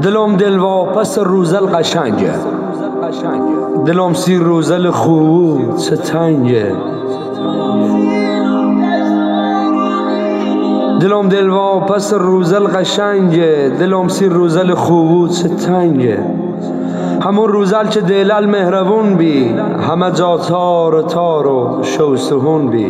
دلم دل واپس روزل قشنگه، دلم سی روزل خوب چه تنگه. دلم دل واپس روزل قشنگه، دلم سی روزل خوب چه تنگه. همون روزل که دلال مهربون بی، همه جا تار و تار و شوستهون بی.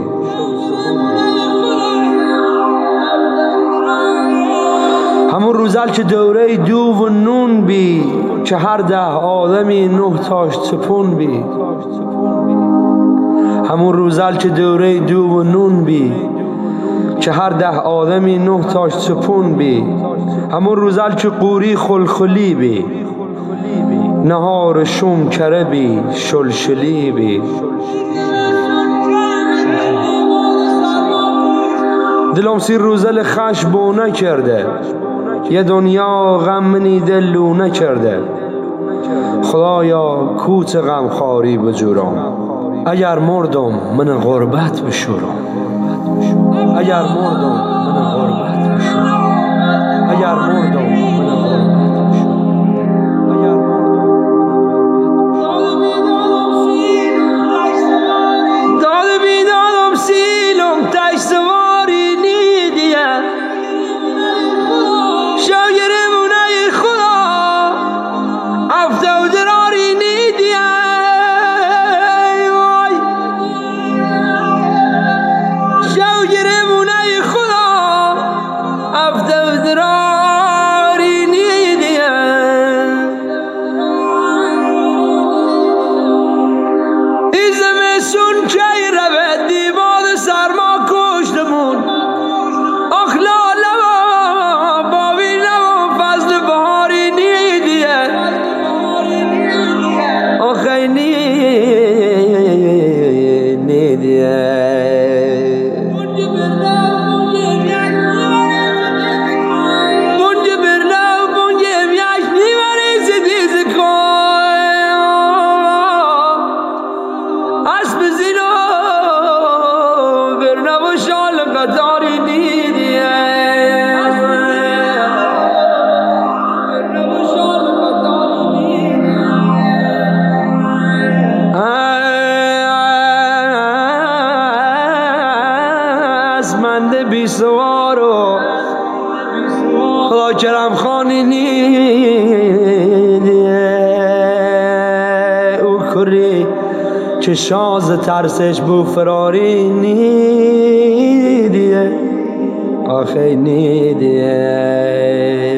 همون روزل که دوره دو و نون بی، که هر 10 آدمی 9 تاش چپون بی. همون روزل که دوره دو و نون بی، که هر 10 آدمی 9 تاش چپون بی. همون روزل که قوری خلخلی بی، نهار شوم کره بی شلشلی بی. دلم سی روزل خشبونه کرده، یه دنیا غم منی دلو نکرده. خدایا کوچ غمخواری بجورم، اگر مردم من غربت بشورم. اگر مردم من غربت بشورم. اگر مردم من غربت بی سوارو خدا کرم خانی نیدیه. او کری که شاز ترسش بو فراری نیدیه. آخه نیدیه.